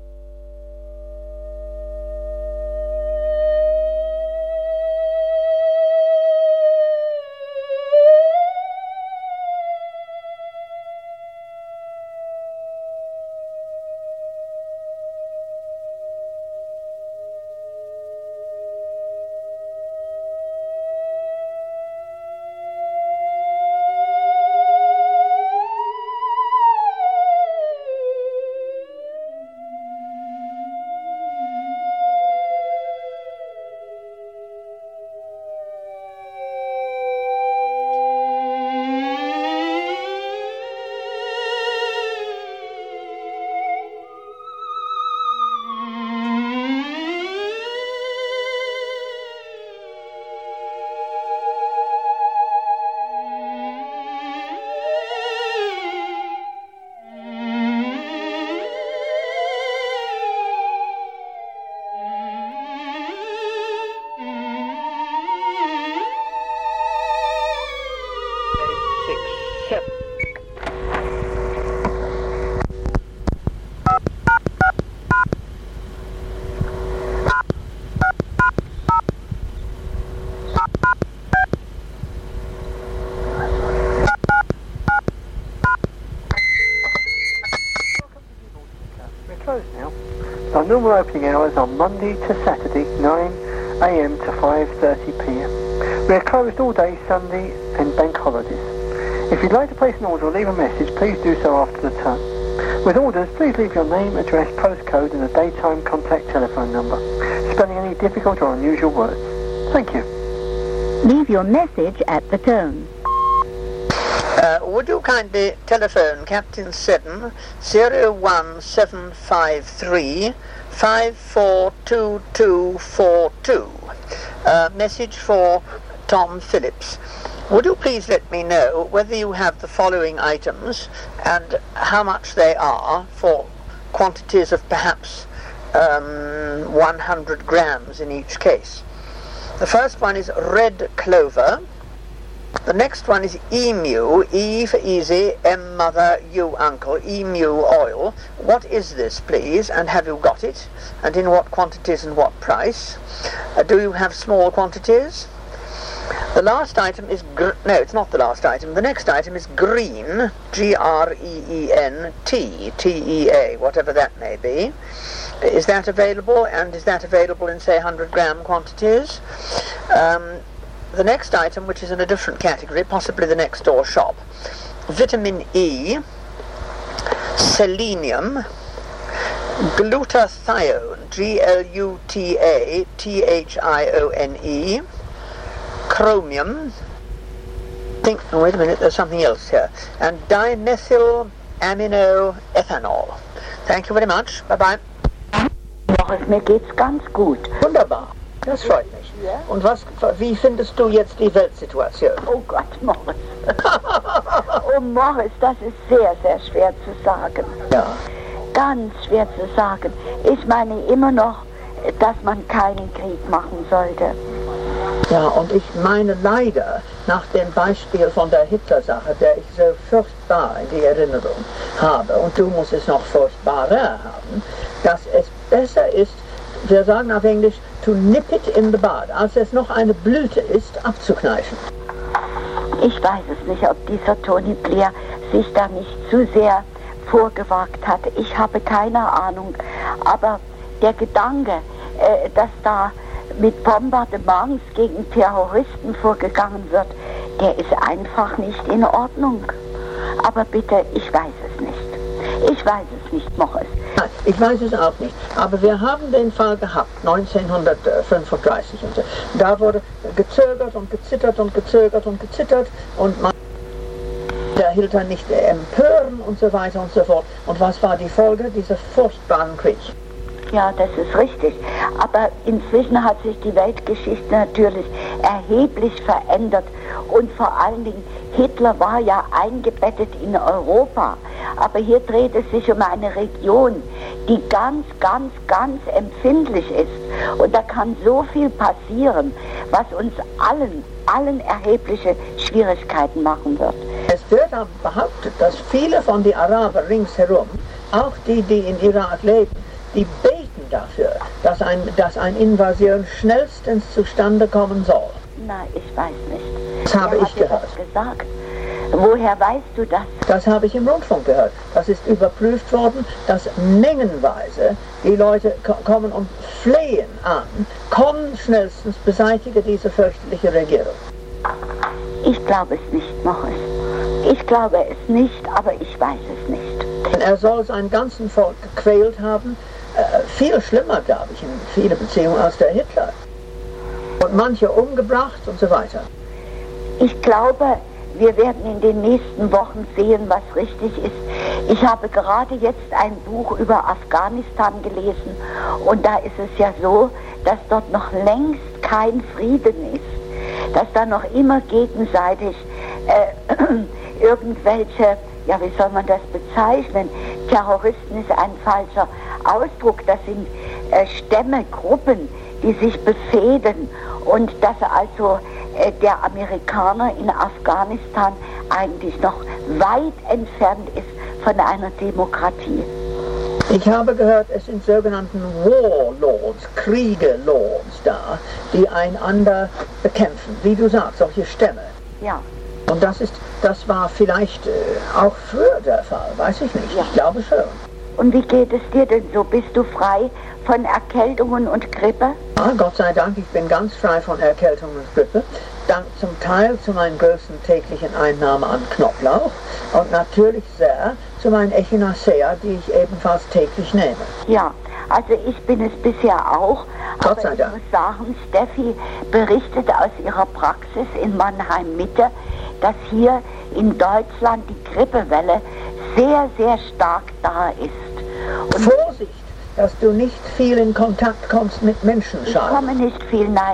Our normal opening hours are Monday to Saturday, 9 a.m. to 5:30 p.m. We are closed all day Sunday and bank holidays. If you'd like to place an order or leave a message, please do so after the tone. With orders, please leave your name, address, postcode and a daytime contact telephone number, spelling any difficult or unusual words. Thank you. Leave your message at the tone. Would you kindly telephone Captain Seddon 01753 542242. Message for Tom Phillips. Would you please let me know whether you have the following items and how much they are for quantities of perhaps 100 grams in each case. The first one is red clover. The next one is emu, E for easy, M mother, U uncle, emu oil. What is this, please, and have you got it? And in what quantities and what price? Do you have small quantities? The last item is, no, it's not the last item. The next item is green, Green, Tea, whatever that may be. Is that available? And is that available in, say, 100 gram quantities? The next item, which is in a different category, possibly the next door shop, vitamin E, selenium, glutathione, Glutatione, chromium, oh, wait a minute, there's something else here, and dimethylaminoethanol. Thank you very much. Bye-bye. Morris, mir geht's ganz gut. Wunderbar. Das freut mich. Ja? Und wie findest du jetzt die Weltsituation? Oh Gott, Morris. Oh Morris, das ist sehr, sehr schwer zu sagen. Ja. Gar ganz schwer zu sagen. Ich meine immer noch, dass man keinen Krieg machen sollte. Ja, und ich meine leider, nach dem Beispiel von der Hitler-Sache, der ich so furchtbar in die Erinnerung habe, und du musst es noch furchtbarer haben, dass es besser ist, wir sagen auf Englisch, to nip it in the bud, als es noch eine Blüte ist, abzukneifen. Ich weiß es nicht, ob dieser Tony Blair sich da nicht zu sehr vorgewagt hat. Ich habe keine Ahnung. Aber der Gedanke, dass da mit Bombardements gegen Terroristen vorgegangen wird, der ist einfach nicht in Ordnung. Aber bitte, ich weiß es nicht. Ich weiß es nicht, Morris. Nein, ich weiß es auch nicht. Aber wir haben den Fall gehabt, 1935 und so. Da wurde gezögert und gezittert und gezögert und gezittert und man hielt dann nicht empören und so weiter und so fort. Und was war die Folge dieser furchtbaren Krieg? Ja, das ist richtig. Aber inzwischen hat sich die Weltgeschichte natürlich erheblich verändert. Und vor allen Dingen, Hitler war ja eingebettet in Europa. Aber hier dreht es sich um eine Region, die ganz, ganz, ganz empfindlich ist. Und da kann so viel passieren, was uns allen erhebliche Schwierigkeiten machen wird. Es wird aber behauptet, dass viele von den Arabern ringsherum, auch die in Irak leben, die beten dafür, dass eine Invasion schnellstens zustande kommen soll. Na, ich weiß nicht. Das habe ich gehört. Das gesagt? Woher weißt du das? Das habe ich im Rundfunk gehört. Das ist überprüft worden, dass mengenweise die Leute kommen und flehen an, komm schnellstens, beseitige diese fürchterliche Regierung. Ich glaube es nicht, Morris. Ich glaube es nicht, aber ich weiß es nicht. Er soll sein ganzen Volk gequält haben, viel schlimmer, glaube ich, in vielen Beziehungen als der Hitler. Und manche umgebracht und so weiter. Ich glaube, wir werden in den nächsten Wochen sehen, was richtig ist. Ich habe gerade jetzt ein Buch über Afghanistan gelesen und da ist es ja so, dass dort noch längst kein Frieden ist. Dass da noch immer gegenseitig irgendwelche, ja, wie soll man das bezeichnen? Terroristen ist ein falscher Ausdruck. Das sind Stämme, Gruppen, die sich befehden und dass also der Amerikaner in Afghanistan eigentlich noch weit entfernt ist von einer Demokratie. Ich habe gehört, es sind sogenannten Warlords, Kriegerlords da, die einander bekämpfen. Wie du sagst, solche Stämme. Ja. Und das war vielleicht auch früher der Fall, weiß ich nicht. Ja. Ich glaube schon. Und wie geht es dir denn so? Bist du frei von Erkältungen und Grippe? Ja, Gott sei Dank, ich bin ganz frei von Erkältungen und Grippe. Dank zum Teil zu meinen größten täglichen Einnahmen an Knoblauch und natürlich sehr zu meinen Echinacea, die ich ebenfalls täglich nehme. Ja, also ich bin es bisher auch. Gott sei Dank. Ich muss sagen, Steffi berichtet aus ihrer Praxis in Mannheim-Mitte, dass hier in Deutschland die Grippewelle sehr, sehr stark da ist. Und Vorsicht, dass du nicht viel in Kontakt kommst mit Menschenscharen. Ich komme nicht viel, nein,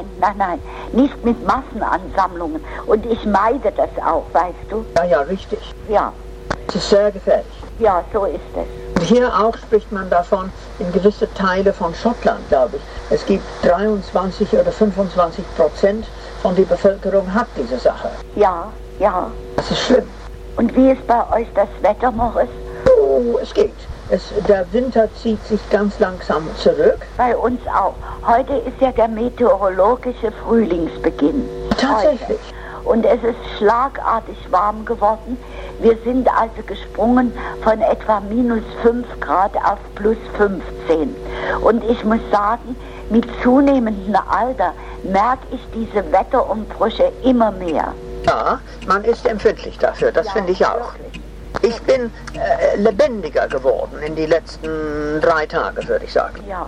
nicht mit Massenansammlungen. Und ich meide das auch, weißt du? Ja, richtig. Ja. Es ist sehr gefährlich. Ja, so ist es. Und hier auch spricht man davon, in gewisse Teile von Schottland, glaube ich, es gibt 23 oder 25% von der Bevölkerung hat diese Sache. Ja. Das ist schlimm. Und wie ist bei euch das Wetter, Morris? Oh, es geht. Der Winter zieht sich ganz langsam zurück. Bei uns auch. Heute ist ja der meteorologische Frühlingsbeginn. Tatsächlich. Heute. Und es ist schlagartig warm geworden. Wir sind also gesprungen von etwa -5 Grad auf +15. Und ich muss sagen, mit zunehmendem Alter merke ich diese Wetterumbrüche immer mehr. Ja, man ist empfindlich dafür, das finde ich auch. Wirklich. Ich bin lebendiger geworden in die letzten 3 Tage, würde ich sagen. Ja.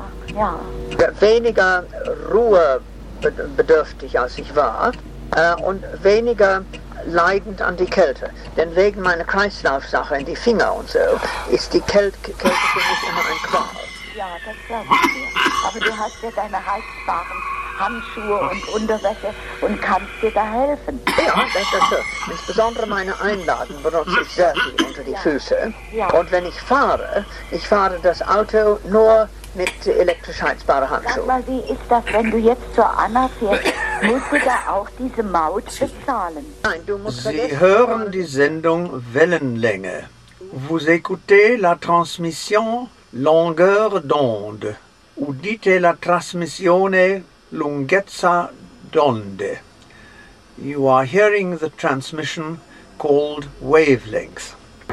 Weniger ruhebedürftig, als ich war, und weniger leidend an die Kälte. Denn wegen meiner Kreislaufsache in die Finger und so, ist die Kälte für mich immer ein Qual. Ja, das glaube ich dir. Aber du hast ja deine Handschuhe und Unterwäsche und kannst dir da helfen. Ja, das ist so. Insbesondere meine Einlagen benutze ich sehr viel unter die Füße. Ja. Und wenn ich fahre das Auto nur mit elektrisch heizbaren Sag Handschuhen. mal, wie ist das, wenn du jetzt zur Anna fährst? Musst du da auch diese Maut bezahlen? Nein, du musst Sie hören die Sendung Wellenlänge. Vous écoutez la transmission longueur d'onde. Udite la trasmissione lunghezza d'onde. You are hearing the transmission called wavelength.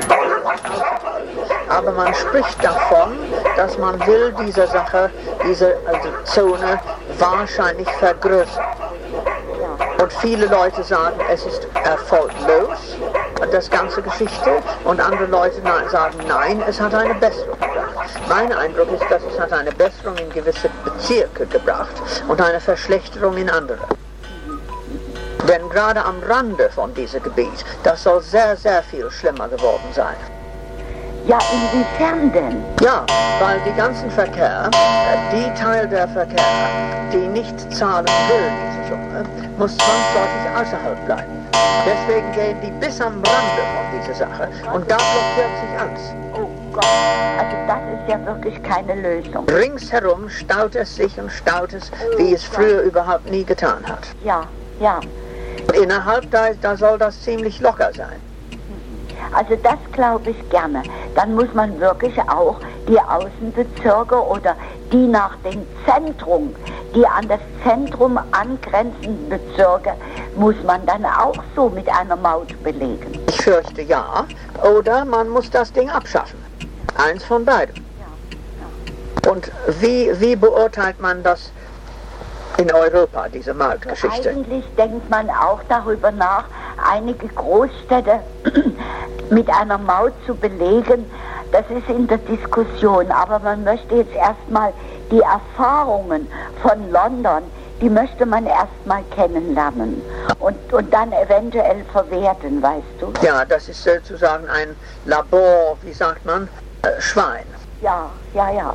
Aber man spricht davon, dass man will diese Sache, diese Zone wahrscheinlich vergrößern. Und viele Leute sagen, es ist erfolglos, das ganze Geschichte, und andere Leute sagen, nein, es hat eine Besserung gebracht. Mein Eindruck ist, dass es hat eine Besserung in gewisse Bezirke gebracht und eine Verschlechterung in andere. Denn gerade am Rande von diesem Gebiet, das soll sehr, sehr viel schlimmer geworden sein. Ja, inwiefern denn? Ja, weil die ganzen Verkehr, die Teil der Verkehr, die nicht zahlen will, diese Summe, muss zwangsläufig außerhalb bleiben. Deswegen gehen die bis am Rande von dieser Sache und da blockiert sich alles. Oh Gott, also das ist ja wirklich keine Lösung. Ringsherum staut es sich und staut es, wie es früher überhaupt nie getan hat. Ja, ja. Und innerhalb da soll das ziemlich locker sein. Also das glaube ich gerne. Dann muss man wirklich auch die Außenbezirke oder die nach dem Zentrum, die an das Zentrum angrenzenden Bezirke, muss man dann auch so mit einer Maut belegen. Ich fürchte ja. Oder man muss das Ding abschaffen. Eins von beiden. Ja. Und wie beurteilt man das in Europa, diese Mautgeschichte? Eigentlich denkt man auch darüber nach, einige Großstädte mit einer Maut zu belegen. Das ist in der Diskussion, aber man möchte jetzt erstmal die Erfahrungen von London, die möchte man erstmal kennenlernen und dann eventuell verwerten, weißt du? Ja, das ist sozusagen ein Labor, wie sagt man, Schwein. Ja. Ja.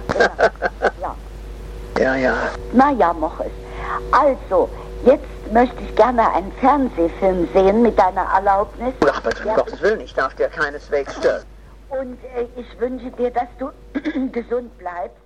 Ja. Naja, mach es. Also, jetzt möchte ich gerne einen Fernsehfilm sehen mit deiner Erlaubnis. Ach, aber um Gottes Willen, ich darf dir keineswegs stören. Und ich wünsche dir, dass du gesund bleibst.